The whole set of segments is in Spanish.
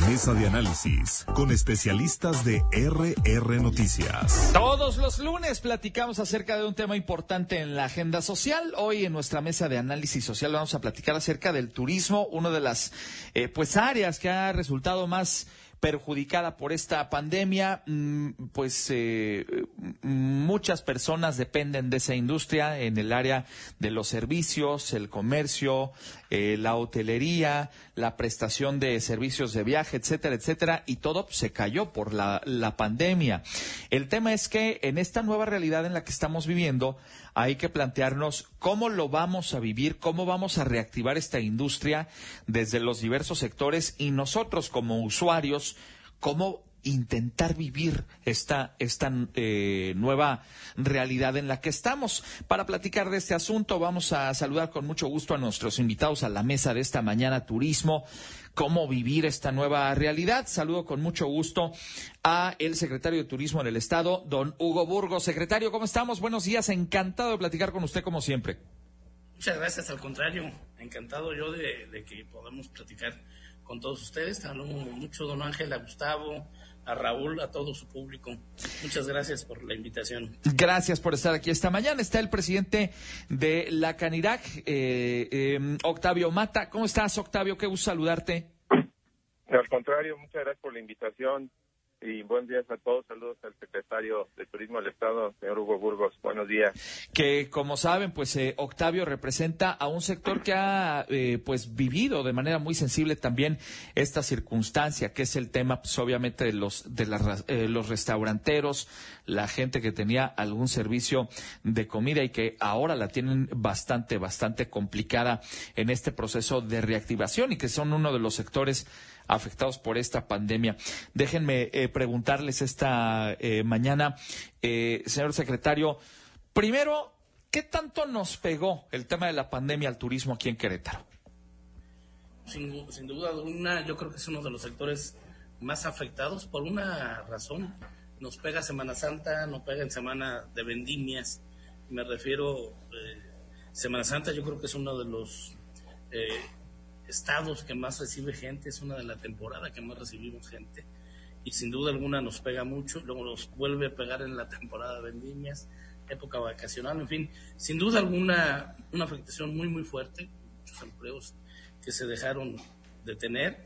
Mesa de análisis con especialistas de RR Noticias. Todos los lunes platicamos acerca de un tema importante en la agenda social. Hoy en nuestra mesa de análisis social vamos a platicar acerca del turismo, una de las áreas que ha resultado más perjudicada por esta pandemia. Muchas personas dependen de esa industria en el área de los servicios, el comercio, la hotelería, la prestación de servicios de viaje, etcétera, etcétera, y todo se cayó por la pandemia. El tema es que en esta nueva realidad en la que estamos viviendo hay que plantearnos cómo lo vamos a vivir, cómo vamos a reactivar esta industria desde los diversos sectores y nosotros como usuarios, cómo intentar vivir esta nueva realidad en la que estamos. Para platicar de este asunto vamos a saludar con mucho gusto a nuestros invitados a la mesa de esta mañana, turismo, cómo vivir esta nueva realidad. Saludo con mucho gusto a el secretario de Turismo en el Estado, don Hugo Burgos. Secretario, ¿cómo estamos? Buenos días, encantado de platicar con usted como siempre. Muchas gracias, al contrario, encantado yo de que podamos platicar con todos ustedes. Te hablo mucho, don Ángel, a Gustavo, a Raúl, a todo su público. Muchas gracias por la invitación. Gracias por estar aquí esta mañana. Está el presidente de la Canirac, Octavio Mata. ¿Cómo estás, Octavio? Qué gusto saludarte. Al contrario, muchas gracias por la invitación y buen día a todos. Saludos al secretario de Turismo del Estado, señor Hugo Burgos. Buenos días. Que como saben, Octavio representa a un sector que ha vivido de manera muy sensible también esta circunstancia, que es el tema, obviamente, de los restauranteros, la gente que tenía algún servicio de comida y que ahora la tienen bastante complicada en este proceso de reactivación y que son uno de los sectores afectados por esta pandemia. Déjenme preguntarles esta mañana, señor secretario, primero, ¿qué tanto nos pegó el tema de la pandemia al turismo aquí en Querétaro? Sin duda alguna, yo creo que es uno de los sectores más afectados por una razón. Nos pega Semana Santa, nos pega en Semana de Vendimias. Me refiero, Semana Santa yo creo que es uno de los estados que más recibe gente, es una de la temporada que más recibimos gente y sin duda alguna nos pega mucho, luego nos vuelve a pegar en la temporada de vendimias, época vacacional, en fin, sin duda alguna una afectación muy fuerte, muchos empleos que se dejaron de tener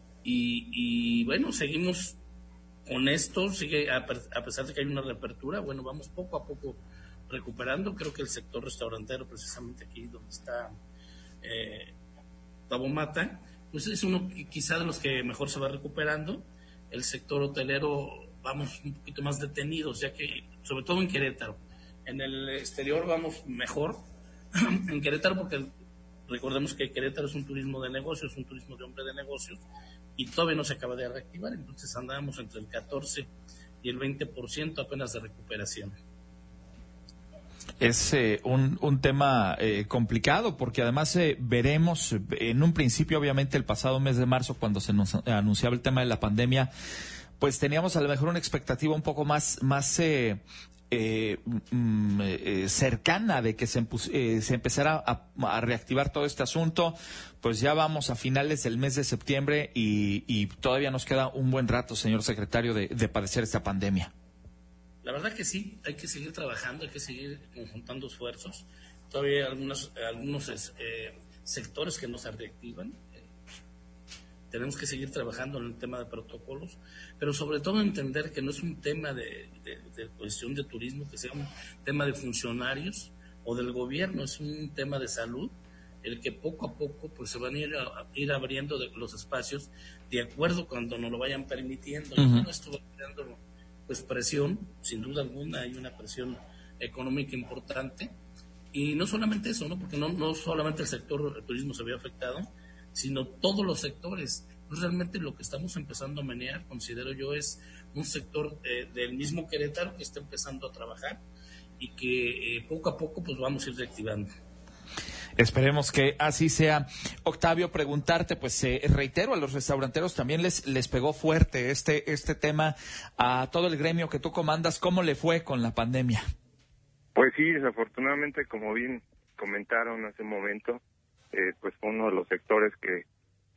y bueno, seguimos con esto, sigue a pesar de que hay una reapertura, bueno, vamos poco a poco recuperando. Creo que el sector restaurantero, precisamente aquí donde está Octavio Mata, pues es uno quizá de los que mejor se va recuperando. El sector hotelero vamos un poquito más detenidos, ya que, sobre todo en Querétaro, en el exterior vamos mejor en Querétaro, porque recordemos que Querétaro es un turismo de negocios, un turismo de hombre de negocios, y todavía no se acaba de reactivar, entonces andábamos entre el 14 y el 20% apenas de recuperación. Es un tema complicado porque además veremos en un principio, obviamente el pasado mes de marzo, cuando se nos anunciaba el tema de la pandemia, pues teníamos a lo mejor una expectativa un poco más cercana de que se empezara a reactivar todo este asunto. Pues ya vamos a finales del mes de septiembre y todavía nos queda un buen rato, señor secretario, de padecer esta pandemia. La verdad que sí, hay que seguir trabajando, hay que seguir conjuntando esfuerzos. Todavía hay algunos sectores que no se reactivan. Tenemos que seguir trabajando en el tema de protocolos, pero sobre todo entender que no es un tema de cuestión de turismo, que sea un tema de funcionarios o del gobierno, es un tema de salud, el que poco a poco pues se van a ir abriendo los espacios de acuerdo cuando nos lo vayan permitiendo. Uh-huh. Y bueno, esto va creando pues presión, sin duda alguna hay una presión económica importante, y no solamente eso, ¿no? Porque no solamente el sector del turismo se ve afectado, sino todos los sectores. Pues realmente lo que estamos empezando a menear, considero yo, es un sector del mismo Querétaro que está empezando a trabajar y que poco a poco pues vamos a ir reactivando. Esperemos que así sea. Octavio, preguntarte, pues reitero, a los restauranteros también les pegó fuerte este tema, a todo el gremio que tú comandas. ¿Cómo le fue con la pandemia? Pues sí, desafortunadamente, como bien comentaron hace un momento, pues fue uno de los sectores que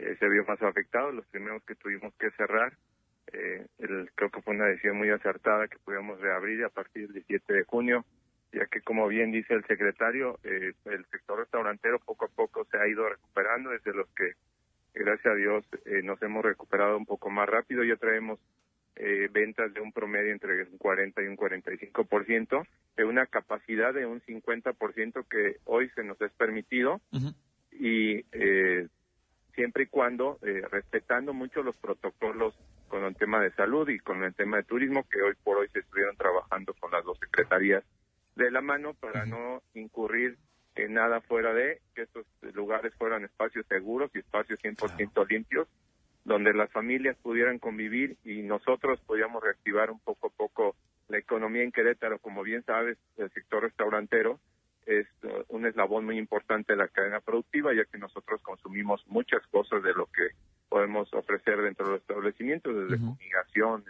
se vio más afectado, los primeros que tuvimos que cerrar. Creo que fue una decisión muy acertada que pudiéramos reabrir a partir del 17 de junio, ya que, como bien dice el secretario, el sector restaurantero poco a poco se ha ido recuperando, desde los que, gracias a Dios, nos hemos recuperado un poco más rápido. Ya traemos ventas de un promedio entre un 40 y un 45%, de una capacidad de un 50% que hoy se nos es permitido, y siempre y cuando respetando mucho los protocolos con el tema de salud y con el tema de turismo, que hoy por hoy se estuvieron trabajando con las dos secretarías de la mano para no incurrir en nada fuera de que estos lugares fueran espacios seguros y espacios 100% limpios, donde las familias pudieran convivir y nosotros podíamos reactivar un poco a poco la economía en Querétaro. Como bien sabes, el sector restaurantero es un eslabón muy importante de la cadena productiva, ya que nosotros consumimos muchas cosas de lo que podemos ofrecer dentro de los establecimientos, desde fumigación,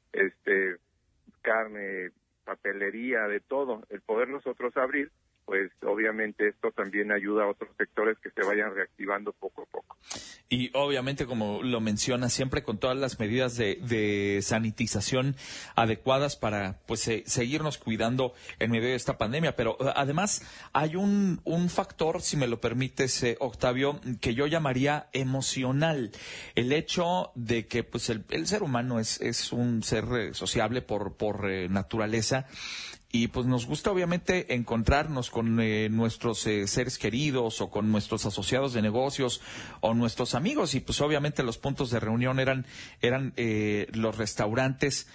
carne, papelería, de todo. El poder nosotros abrir, pues obviamente esto también ayuda a otros sectores que se vayan reactivando poco a poco. Y obviamente, como lo menciona, siempre con todas las medidas de sanitización adecuadas para pues seguirnos cuidando en medio de esta pandemia. Pero además hay un factor, si me lo permites, Octavio, que yo llamaría emocional. El hecho de que pues el ser humano es un ser sociable por naturaleza. Y pues nos gusta obviamente encontrarnos con nuestros seres queridos o con nuestros asociados de negocios o nuestros amigos, y pues obviamente los puntos de reunión eran los restaurantes,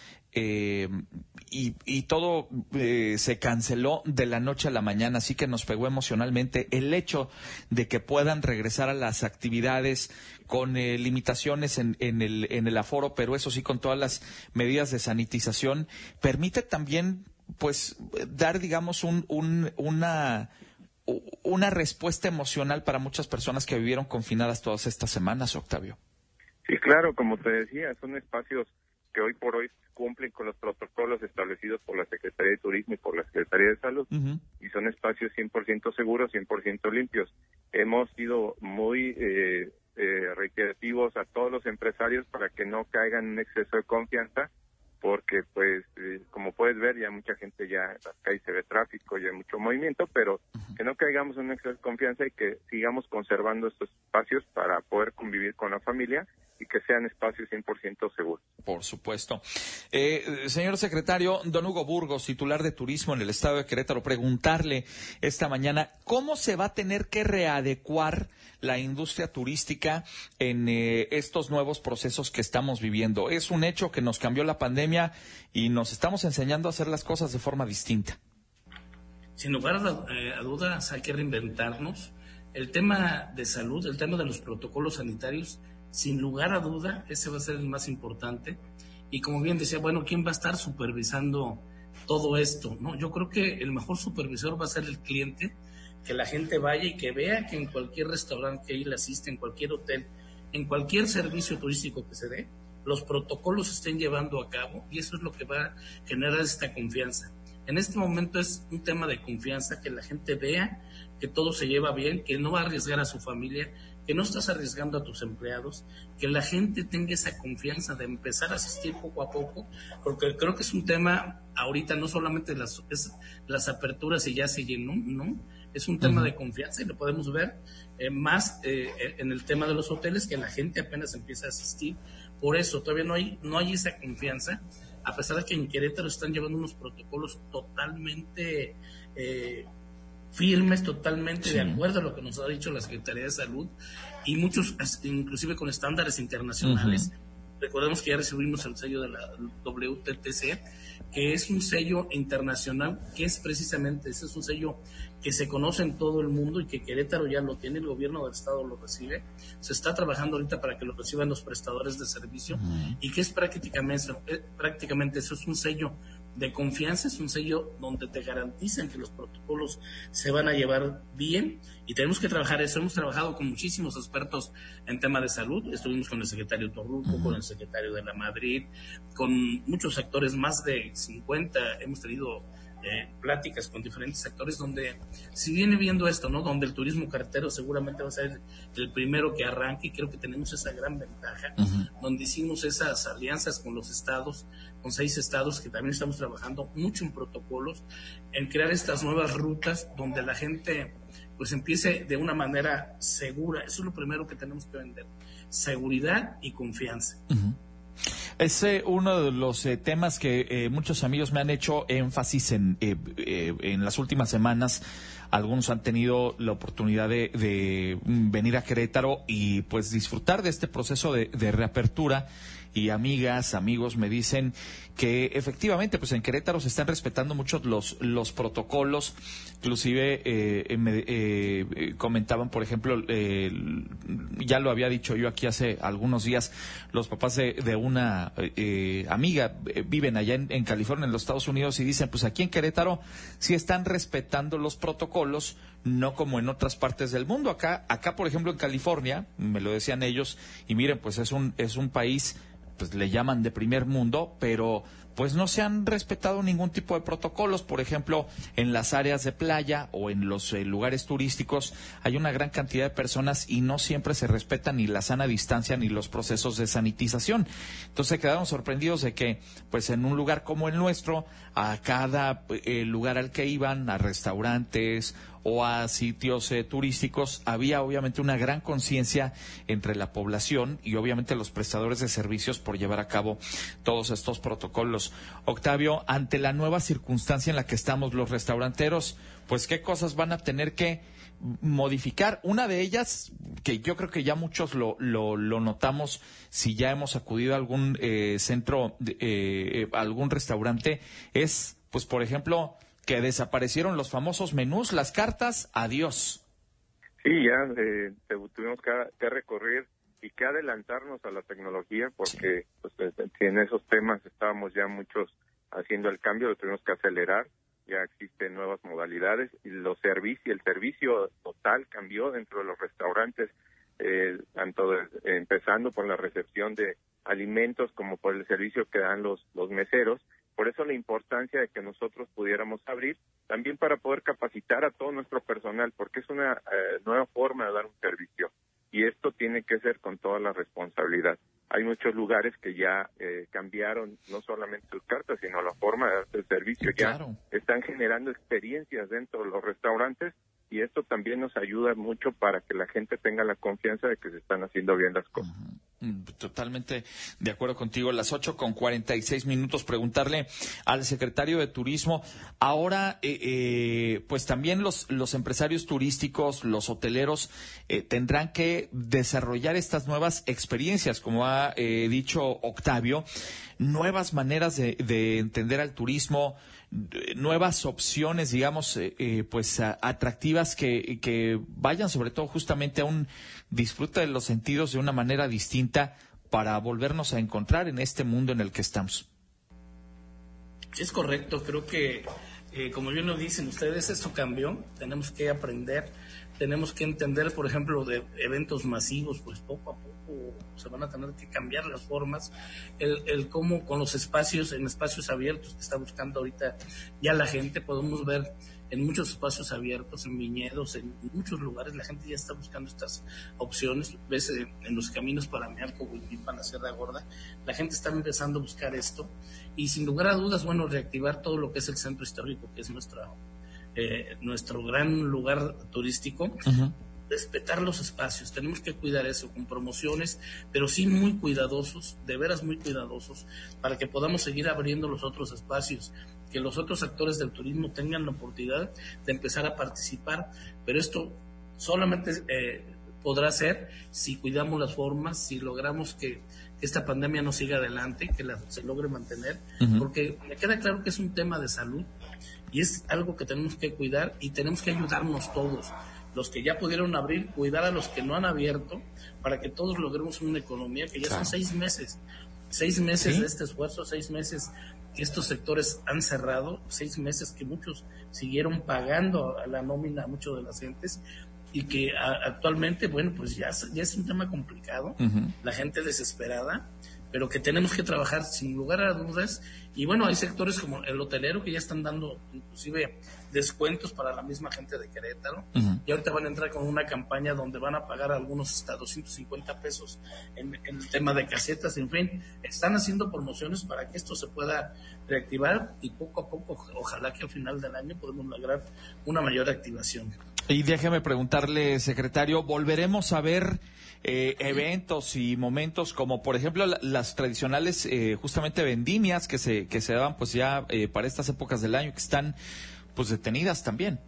y todo se canceló de la noche a la mañana, así que nos pegó emocionalmente el hecho de que puedan regresar a las actividades con limitaciones en el aforo, pero eso sí, con todas las medidas de sanitización, permite también pues dar, digamos, una respuesta emocional para muchas personas que vivieron confinadas todas estas semanas, Octavio. Sí, claro, como te decía, son espacios que hoy por hoy cumplen con los protocolos establecidos por la Secretaría de Turismo y por la Secretaría de Salud, y son espacios 100% seguros, 100% limpios. Hemos sido muy reiterativos a todos los empresarios para que no caigan en un exceso de confianza, porque pues como puedes ver, ya mucha gente, ya en las calles se ve tráfico, ya hay mucho movimiento, pero que no caigamos en un exceso de confianza y que sigamos conservando estos espacios para poder convivir con la familia y que sean espacios 100% seguros. Por supuesto. Señor secretario, don Hugo Burgos, titular de Turismo en el Estado de Querétaro, preguntarle esta mañana, ¿cómo se va a tener que readecuar la industria turística en estos nuevos procesos que estamos viviendo? Es un hecho que nos cambió la pandemia y nos estamos enseñando a hacer las cosas de forma distinta. Sin lugar a dudas, hay que reinventarnos. El tema de salud, el tema de los protocolos sanitarios, sin lugar a duda, ese va a ser el más importante. Y como bien decía, bueno, ¿quién va a estar supervisando todo esto? ¿No? Yo creo que el mejor supervisor va a ser el cliente, que la gente vaya y que vea que en cualquier restaurante que él asiste, en cualquier hotel, en cualquier servicio turístico que se dé, los protocolos se estén llevando a cabo, y eso es lo que va a generar esta confianza. En este momento es un tema de confianza, que la gente vea que todo se lleva bien, que no va a arriesgar a su familia, que no estás arriesgando a tus empleados, que la gente tenga esa confianza de empezar a asistir poco a poco, porque creo que es un tema ahorita, no solamente las aperturas y ya se llenó, ¿no? Es un tema de confianza, y lo podemos ver más en el tema de los hoteles, que la gente apenas empieza a asistir. Por eso todavía no hay esa confianza, a pesar de que en Querétaro están llevando unos protocolos totalmente firmes, totalmente de acuerdo a lo que nos ha dicho la Secretaría de Salud, y muchos inclusive con estándares internacionales. Recordemos que ya recibimos el sello de la WTTC, que es un sello internacional, que es precisamente ese, es un sello que se conoce en todo el mundo y que Querétaro ya lo tiene, el gobierno del estado lo recibe. Se está trabajando ahorita para que lo reciban los prestadores de servicio, y que es prácticamente eso, es un sello de confianza, es un sello donde te garantizan que los protocolos se van a llevar bien, y tenemos que trabajar eso. Hemos trabajado con muchísimos expertos en tema de salud, estuvimos con el secretario Torruco, con el secretario de la Madrid, con muchos actores, más de 50, hemos tenido pláticas con diferentes sectores donde si viene viendo esto, ¿no? Donde el turismo carretero seguramente va a ser el primero que arranque, y creo que tenemos esa gran ventaja, donde hicimos esas alianzas con los estados, con 6 estados que también estamos trabajando mucho en protocolos, en crear estas nuevas rutas donde la gente pues empiece de una manera segura. Eso es lo primero que tenemos que vender, seguridad y confianza. Es uno de los temas que muchos amigos me han hecho énfasis en las últimas semanas. Algunos han tenido la oportunidad de venir a Querétaro y pues disfrutar de este proceso de reapertura, y amigas, amigos me dicen que efectivamente pues en Querétaro se están respetando mucho los protocolos. Inclusive comentaban, por ejemplo, ya lo había dicho yo aquí hace algunos días, los papás de una amiga viven allá en California, en los Estados Unidos, y dicen pues aquí en Querétaro sí están respetando los protocolos, no como en otras partes del mundo. Acá por ejemplo en California, me lo decían ellos, y miren, pues es un país, pues le llaman de primer mundo, pero pues no se han respetado ningún tipo de protocolos. Por ejemplo, en las áreas de playa o en los lugares turísticos hay una gran cantidad de personas y no siempre se respetan ni la sana distancia ni los procesos de sanitización. Entonces quedaron sorprendidos de que pues en un lugar como el nuestro, a cada lugar al que iban, a restaurantes o a sitios turísticos, había obviamente una gran conciencia entre la población y obviamente los prestadores de servicios por llevar a cabo todos estos protocolos. Octavio, ante la nueva circunstancia en la que estamos los restauranteros, pues ¿qué cosas van a tener que modificar? Una de ellas, que yo creo que ya muchos lo notamos si ya hemos acudido a algún centro, algún restaurante, es, pues por ejemplo, que desaparecieron los famosos menús, las cartas, adiós. Sí, ya tuvimos que recorrer y que adelantarnos a la tecnología, porque pues, en esos temas estábamos ya muchos haciendo el cambio, lo tuvimos que acelerar. Ya existen nuevas modalidades y el servicio total cambió dentro de los restaurantes, tanto empezando por la recepción de alimentos como por el servicio que dan los meseros. Por eso la importancia de que nosotros pudiéramos abrir, también para poder capacitar a todo nuestro personal, porque es una nueva forma de dar un servicio, y esto tiene que ser con toda la responsabilidad. Hay muchos lugares que ya cambiaron no solamente sus cartas, sino la forma de dar el servicio. Claro. Ya están generando experiencias dentro de los restaurantes, y esto también nos ayuda mucho para que la gente tenga la confianza de que se están haciendo bien las cosas. Totalmente de acuerdo contigo. Las 8:46. Preguntarle al secretario de Turismo, ahora pues también los empresarios turísticos, los hoteleros tendrán que desarrollar estas nuevas experiencias, como ha dicho Octavio, nuevas maneras de entender al turismo, nuevas opciones, digamos, pues atractivas que vayan sobre todo justamente a un disfrute de los sentidos de una manera distinta para volvernos a encontrar en este mundo en el que estamos. Es correcto, creo que como bien lo dicen ustedes, esto cambió, tenemos que aprender, tenemos que entender, por ejemplo, de eventos masivos, pues poco a poco se van a tener que cambiar las formas, el cómo con los espacios, en espacios abiertos que está buscando ahorita ya la gente, podemos ver en muchos espacios abiertos, en viñedos, en muchos lugares, la gente ya está buscando estas opciones. Ves en los caminos para Mealco, Huilpan, la Sierra Gorda, la gente está empezando a buscar esto, y sin lugar a dudas, bueno, reactivar todo lo que es el centro histórico, que es nuestro gran lugar turístico. Uh-huh. Respetar los espacios, tenemos que cuidar eso con promociones, pero sí muy cuidadosos, de veras muy cuidadosos, para que podamos seguir abriendo los otros espacios, que los otros actores del turismo tengan la oportunidad de empezar a participar, pero esto solamente podrá ser si cuidamos las formas, si logramos que esta pandemia no siga adelante, que se logre mantener, uh-huh. Porque me queda claro que es un tema de salud y es algo que tenemos que cuidar y tenemos que ayudarnos todos. Los que ya pudieron abrir, cuidar a los que no han abierto, para que todos logremos una economía que ya claro. Son 6 meses. 6 meses ¿sí? De este esfuerzo, 6 meses que estos sectores han cerrado, 6 meses que muchos siguieron pagando a la nómina a muchos de las gentes, y que actualmente, bueno, pues ya es un tema complicado, uh-huh. La gente desesperada, pero que tenemos que trabajar sin lugar a dudas. Y bueno, hay sectores como el hotelero que ya están dando inclusive descuentos para la misma gente de Querétaro, y ahorita van a entrar con una campaña donde van a pagar algunos hasta 250 pesos en el tema de casetas. En fin, están haciendo promociones para que esto se pueda reactivar, y poco a poco, ojalá que al final del año podamos lograr una mayor activación. Y déjeme preguntarle, secretario, ¿volveremos a ver eventos y momentos como, por ejemplo, las tradicionales justamente vendimias que se daban pues ya para estas épocas del año, que están pues detenidas también?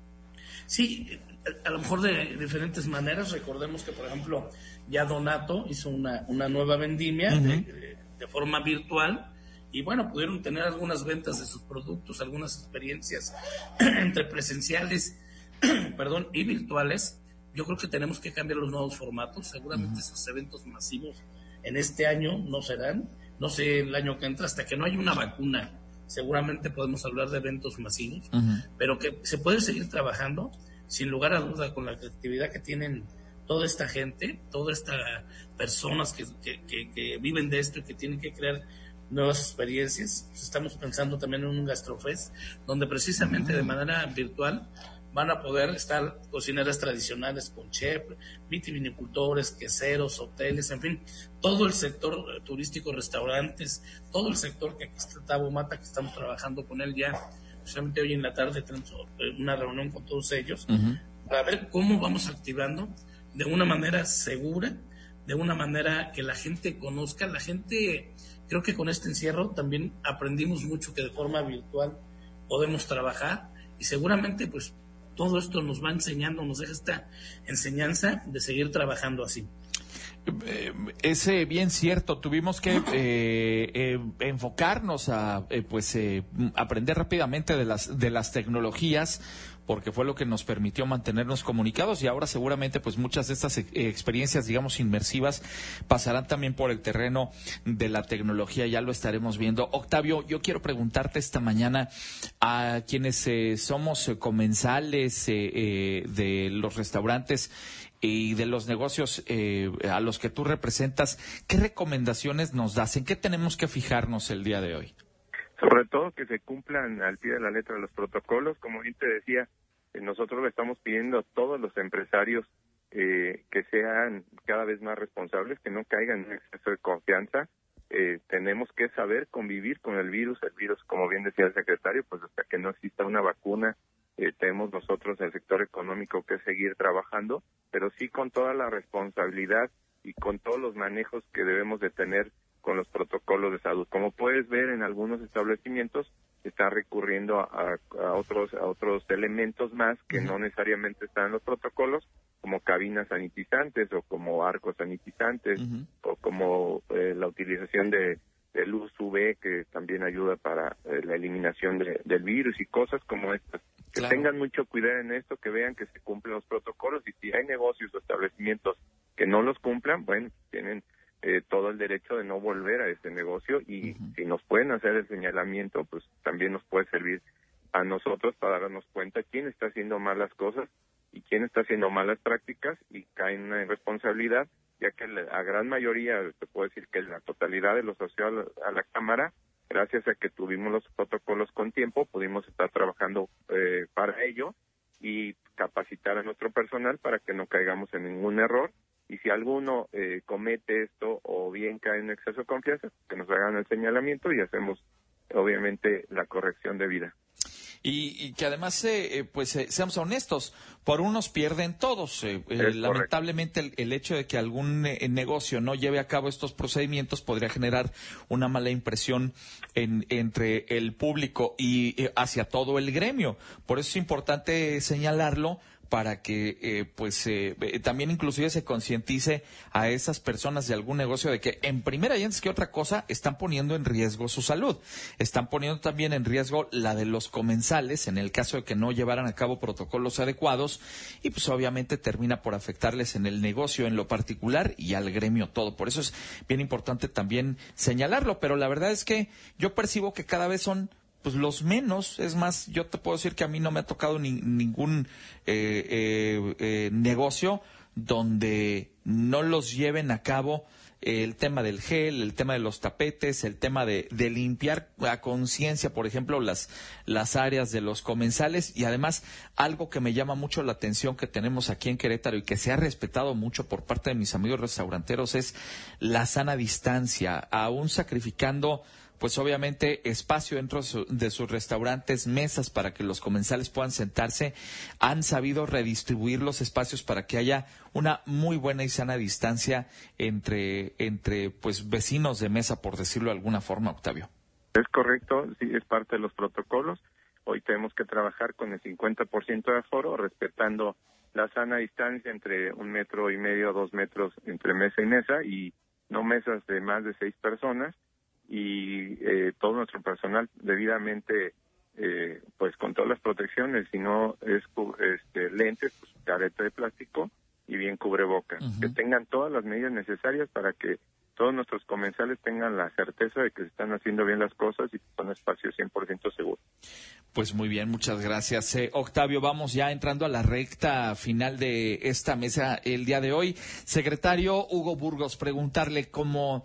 Sí, a lo mejor de diferentes maneras. Recordemos que, por ejemplo, ya Donato hizo una nueva vendimia de forma virtual, y bueno, pudieron tener algunas ventas de sus productos, algunas experiencias entre presenciales y virtuales. Yo creo que tenemos que cambiar los nuevos formatos. Seguramente esos eventos masivos en este año no serán, no sé el año que entra, hasta que no haya una vacuna. Seguramente podemos hablar de eventos masivos, pero que se puede seguir trabajando sin lugar a duda con la creatividad que tienen toda esta gente, todas estas personas que viven de esto y que tienen que crear nuevas experiencias. Estamos pensando también en un gastrofest, donde precisamente de manera virtual van a poder estar cocineras tradicionales con chef, vitivinicultores, queseros, hoteles, en fin, todo el sector turístico, restaurantes, todo el sector que aquí está Tabo Mata, que estamos trabajando con él ya. Precisamente hoy en la tarde tenemos una reunión con todos ellos para ver cómo vamos activando de una manera segura, de una manera que la gente conozca. La gente, creo que con este encierro también aprendimos mucho que de forma virtual podemos trabajar, y seguramente pues todo esto nos va enseñando, nos deja esta enseñanza de seguir trabajando así. Es bien cierto, tuvimos que enfocarnos a aprender rápidamente de las tecnologías, porque fue lo que nos permitió mantenernos comunicados, y ahora seguramente pues muchas de estas experiencias, digamos, inmersivas pasarán también por el terreno de la tecnología. Ya lo estaremos viendo. Octavio, yo quiero preguntarte esta mañana a quienes somos comensales de los restaurantes y de los negocios a los que tú representas, ¿qué recomendaciones nos das? ¿En qué tenemos que fijarnos el día de hoy? Sobre todo que se cumplan al pie de la letra los protocolos. Como bien te decía, nosotros le estamos pidiendo a todos los empresarios que sean cada vez más responsables, que no caigan en exceso de confianza. Tenemos que saber convivir con el virus. El virus, como bien decía el secretario, pues hasta que no exista una vacuna, tenemos nosotros, el sector económico, que seguir trabajando, pero sí con toda la responsabilidad y con todos los manejos que debemos de tener con los protocolos de salud. Como puedes ver, en algunos establecimientos se está recurriendo a otros elementos más que no necesariamente están en los protocolos, como cabinas sanitizantes o como arcos sanitizantes, o como la utilización de luz UV, que también ayuda para la eliminación del virus, y cosas como estas. Que tengan mucho cuidado en esto, que vean que se cumplen los protocolos, y si hay negocios o establecimientos que no los cumplan, bueno, tienen todo el derecho de no volver a este negocio, y si nos pueden hacer el señalamiento, pues también nos puede servir a nosotros para darnos cuenta quién está haciendo malas cosas y quién está haciendo malas prácticas, y cae en una irresponsabilidad, ya que la gran mayoría, te puedo decir que la totalidad de los asociados a la Cámara, gracias a que tuvimos los protocolos con tiempo, pudimos estar trabajando para ello y capacitar a nuestro personal para que no caigamos en ningún error. Y si alguno comete esto o bien cae en exceso de confianza, que nos hagan el señalamiento y hacemos, obviamente, la corrección debida. Y que además, seamos honestos, por unos pierden todos. Lamentablemente el hecho de que algún negocio no lleve a cabo estos procedimientos podría generar una mala impresión entre el público y hacia todo el gremio. Por eso es importante señalarlo, para que también inclusive se concientice a esas personas de algún negocio de que en primera y antes que otra cosa están poniendo en riesgo su salud, están poniendo también en riesgo la de los comensales en el caso de que no llevaran a cabo protocolos adecuados, y pues obviamente termina por afectarles en el negocio en lo particular y al gremio todo. Por eso es bien importante también señalarlo, pero la verdad es que yo percibo que cada vez son pues los menos. Es más, yo te puedo decir que a mí no me ha tocado ningún negocio donde no los lleven a cabo el tema del gel, el tema de los tapetes, el tema de limpiar a conciencia, por ejemplo, las áreas de los comensales, y además algo que me llama mucho la atención que tenemos aquí en Querétaro y que se ha respetado mucho por parte de mis amigos restauranteros es la sana distancia, aún sacrificando pues obviamente espacio dentro de sus restaurantes, mesas para que los comensales puedan sentarse, han sabido redistribuir los espacios para que haya una muy buena y sana distancia entre pues vecinos de mesa, por decirlo de alguna forma, Octavio. Es correcto, sí, es parte de los protocolos. Hoy tenemos que trabajar con el 50% de aforo, respetando la sana distancia entre 1,5 metros, 2 metros entre mesa y mesa, y no mesas de más de 6 personas. Y todo nuestro personal debidamente pues con todas las protecciones, si no es lentes, pues careta de plástico y bien cubrebocas, que tengan todas las medidas necesarias para que todos nuestros comensales tengan la certeza de que se están haciendo bien las cosas y que son espacios 100% seguros. Pues muy bien, muchas gracias. Octavio, vamos ya entrando a la recta final de esta mesa el día de hoy. Secretario Hugo Burgos, preguntarle como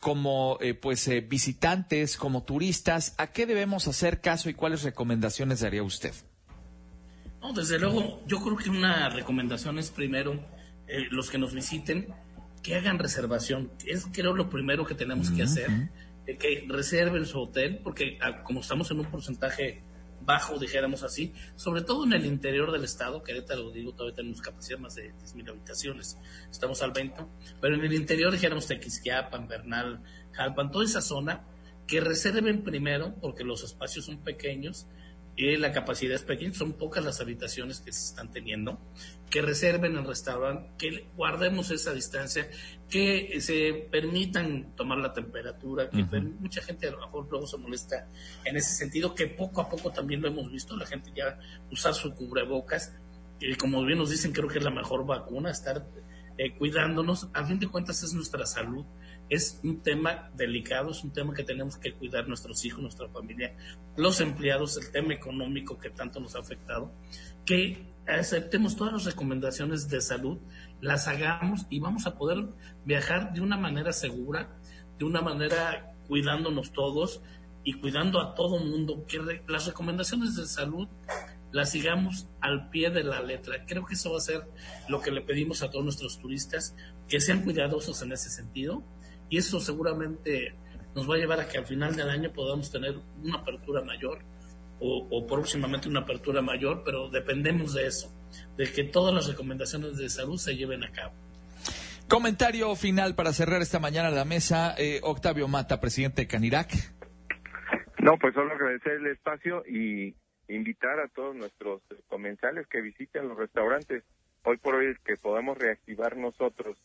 visitantes, como turistas, ¿a qué debemos hacer caso y cuáles recomendaciones daría usted? No, desde luego, yo creo que una recomendación es primero, los que nos visiten, que hagan reservación. Es creo lo primero que tenemos que hacer, que reserven su hotel, porque como estamos en un porcentaje bajo, dijéramos así, sobre todo en el interior del estado, Querétaro, digo, todavía tenemos capacidad más de 10,000 habitaciones, estamos al 20, pero en el interior, dijéramos Tequisquiapan, Bernal, Jalpan, toda esa zona, que reserven primero, porque los espacios son pequeños, la capacidad es pequeña, son pocas las habitaciones que se están teniendo, que reserven el restaurante, que guardemos esa distancia, que se permitan tomar la temperatura, que mucha gente a lo mejor luego se molesta en ese sentido, que poco a poco también lo hemos visto, la gente ya usar su cubrebocas, como bien nos dicen, creo que es la mejor vacuna, estar cuidándonos, a fin de cuentas es nuestra salud. Es un tema delicado, es un tema que tenemos que cuidar nuestros hijos, nuestra familia, los empleados, el tema económico que tanto nos ha afectado, que aceptemos todas las recomendaciones de salud, las hagamos y vamos a poder viajar de una manera segura, de una manera cuidándonos todos y cuidando a todo mundo, que las recomendaciones de salud las sigamos al pie de la letra. Creo que eso va a ser lo que le pedimos a todos nuestros turistas, que sean cuidadosos en ese sentido. Y eso seguramente nos va a llevar a que al final del año podamos tener una apertura mayor o próximamente una apertura mayor, pero dependemos de eso, de que todas las recomendaciones de salud se lleven a cabo. Comentario final para cerrar esta mañana la mesa, Octavio Mata, presidente de Canirac. No, pues solo agradecer el espacio y invitar a todos nuestros comensales que visiten los restaurantes. Hoy por hoy que podamos reactivar nosotros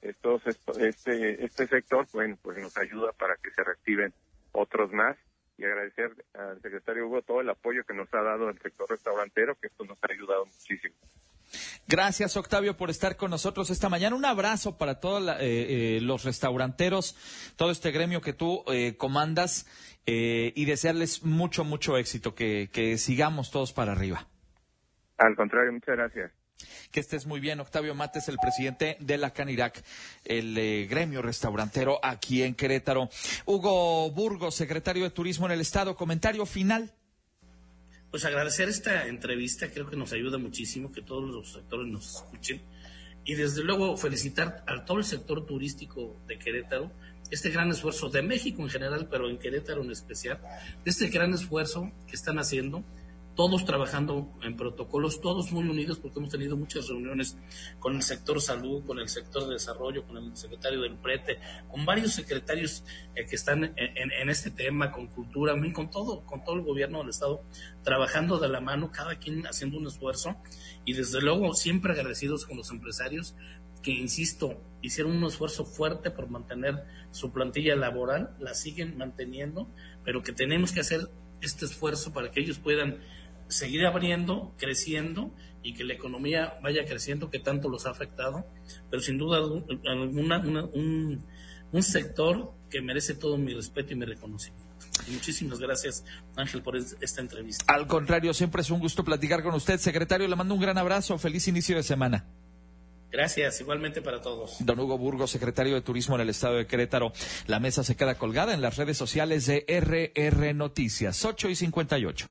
este sector, bueno, pues nos ayuda para que se reactiven otros más, y agradecer al secretario Hugo todo el apoyo que nos ha dado el sector restaurantero, que esto nos ha ayudado muchísimo. Gracias, Octavio, por estar con nosotros esta mañana. Un abrazo para todos los restauranteros, todo este gremio que tú comandas, y desearles mucho, mucho éxito, que sigamos todos para arriba. Al contrario, muchas gracias. Que estés muy bien. Octavio Mata es el presidente de la Canirac, el gremio restaurantero aquí en Querétaro. Hugo Burgos, secretario de Turismo en el Estado, comentario final. Pues agradecer esta entrevista, creo que nos ayuda muchísimo, que todos los sectores nos escuchen, y desde luego felicitar a todo el sector turístico de Querétaro, este gran esfuerzo de México en general, pero en Querétaro en especial, este gran esfuerzo que están haciendo, todos trabajando en protocolos, todos muy unidos, porque hemos tenido muchas reuniones con el sector salud, con el sector de desarrollo, con el secretario del PRETE, con varios secretarios que están en este tema, con cultura, con todo el gobierno del estado, trabajando de la mano, cada quien haciendo un esfuerzo, y desde luego siempre agradecidos con los empresarios que, insisto, hicieron un esfuerzo fuerte por mantener su plantilla laboral, la siguen manteniendo, pero que tenemos que hacer este esfuerzo para que ellos puedan seguir abriendo, creciendo, y que la economía vaya creciendo, que tanto los ha afectado, pero sin duda alguna un sector que merece todo mi respeto y mi reconocimiento. Y muchísimas gracias, Ángel, por esta entrevista. Al contrario, siempre es un gusto platicar con usted, secretario. Le mando un gran abrazo, feliz inicio de semana. Gracias, igualmente para todos. Don Hugo Burgos, secretario de Turismo en el Estado de Querétaro. La mesa se queda colgada en las redes sociales de RR Noticias, 8:58.